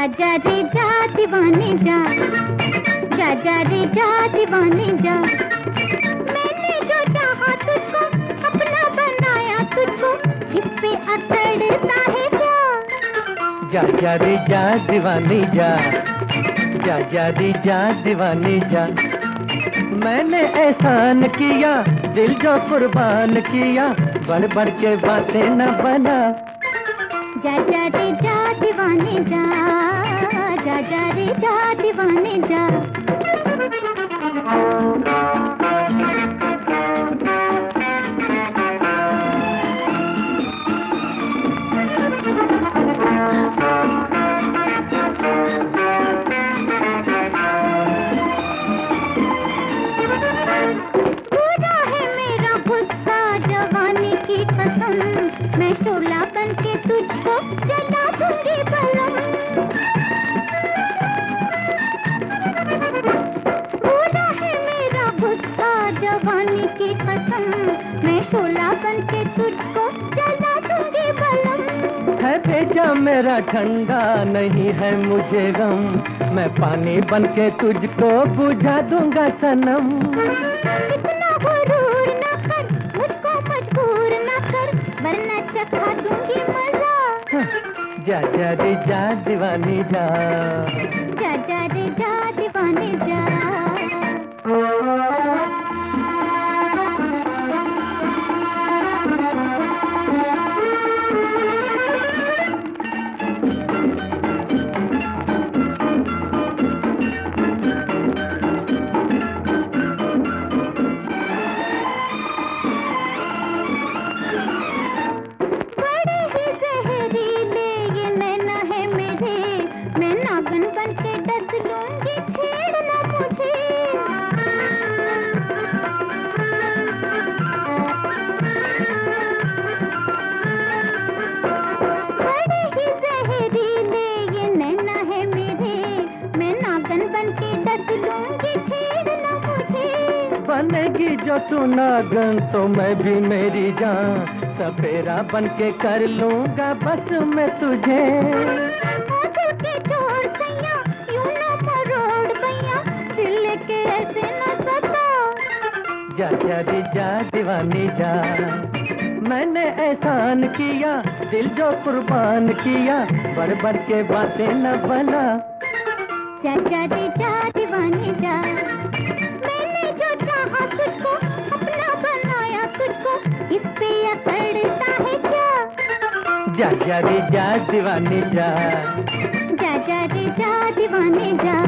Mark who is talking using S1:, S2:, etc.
S1: जा रे जा दीवाने जा, जा जा रे जा दीवाने जा। मैंने जो चाहा तुझको अपना बनाया तुझको, इस पे अकड़ता है क्या?
S2: जा जा रे जा दीवाने जा, जा जा रे जा दीवाने जा। मैंने एहसान किया दिल जो कुर्बान किया, बढ़ बढ़ के बातें न बना।
S1: जा जा रे जा दीवाने जा, जा जा रे जा दीवाने जा। पूरा है मेरा गुस्सा जवानी की कसम, मैं शोला बन के तुझको जला दूंगी बलम। पूरा है मेरा गुस्सा जवानी की कसम, मैं शोला बन के तुझको जला दूंगी बलम।
S2: है भेजा मेरा ठंडा नहीं है मुझे गम, मैं पानी बन के तुझको बुझा दूंगा सनम।
S1: इतना गुरूर न कर, मुझको मजबूर न कर, वरना चखा दूंगी मजा।
S2: जा जा रे जा दीवानी जा,
S1: जा जा रे जा दीवाने जा। बड़े ही जहरीले ये नैना है मेरे, मैं नागिन बन के डस लूंगी, छेड़ना मुझे। बड़े ही जहरीले ये नैना है मेरे, मैं नागिन बन के डस लूंगी, छेड़ना मुझे।
S2: बनेगी जो तू नागन तो मैं भी मेरी जान, सपेरा बन के कर लूंगा बस मैं तुझे।
S1: दिल के चोर सैया यूं न मरोड़ भैया, दिल के ऐसे न सता।
S2: जा जा रे जा दीवानी जा, मैंने एहसान किया दिल जो कुर्बान किया, बढ़ बढ़ के बातें न बना।
S1: जा जा रे जा दीवाने जा, मैंने जो चाहा तुझको अपना बनाया तुझको, इस पे अकड़ता है क्या?
S2: जा जा रे जा दीवानी जा,
S1: जा जा रे जा दीवाने जा।